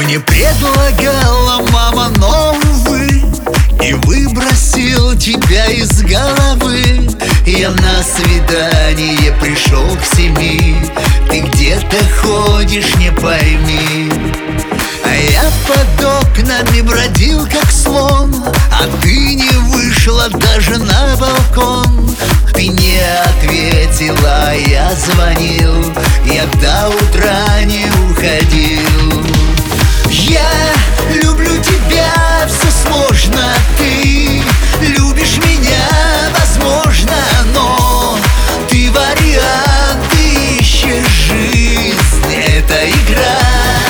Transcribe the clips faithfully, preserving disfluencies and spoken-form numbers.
Мне предлагала мама, но, увы, и выбросил тебя из головы. Я на свидание пришел к семи, ты где-то ходишь, не пойми. А я под окнами бродил, как слон, а ты не вышла даже на балкон. Ты не ответила, а я звонил, я до утра не уходил. Я люблю тебя, все сложно, ты любишь меня, возможно, но ты вариант, ты ищешь жизнь, это игра.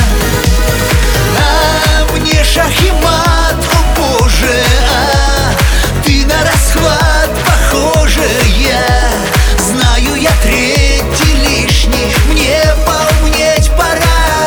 А мне шах и мат, о боже, а ты на расхват похожа. Я знаю, я третий лишний, мне поумнеть пора.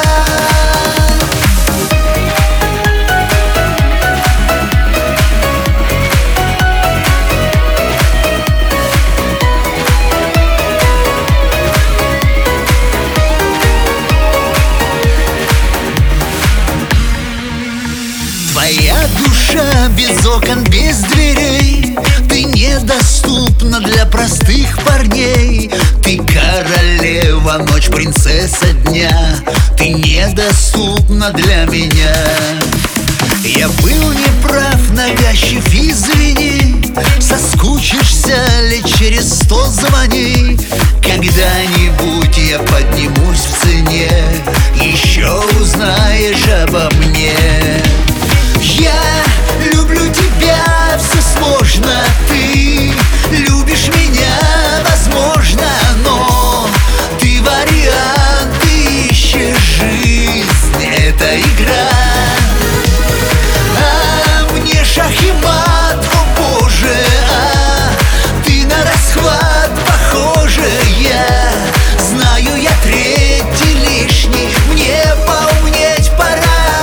Твоя душа без окон, без дверей, ты недоступна для простых парней. Ты королева, ночь, принцесса дня, ты недоступна для меня. Я был неправ, навязчив, извини. Соскучишься ли через сто звони. Когда-нибудь я поднимусь в цене, еще узнаешь обо мне. Я люблю тебя, все сложно, ты любишь меня, возможно, но ты вариант, ты ищешь жизнь, это игра. А мне шах и мат, о боже, а ты на расхват похожа. Я знаю, я третий лишний, мне поумнеть пора.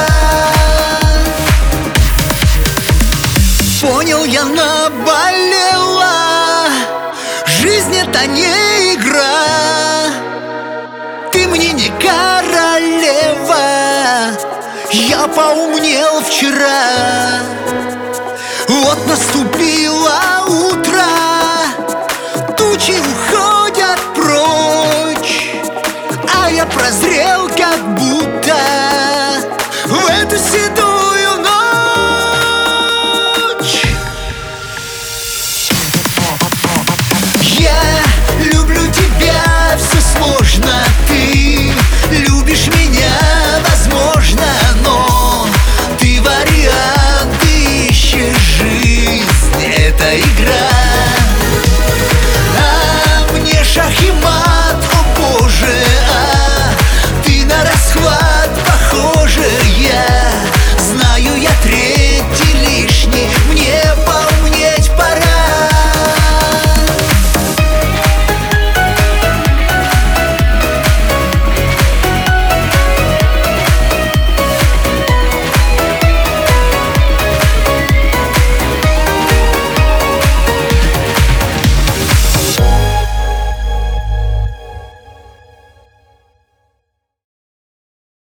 Понял, я наболела, жизнь это не игра. Ты мне не королева, я поумнел вчера. Вот наступил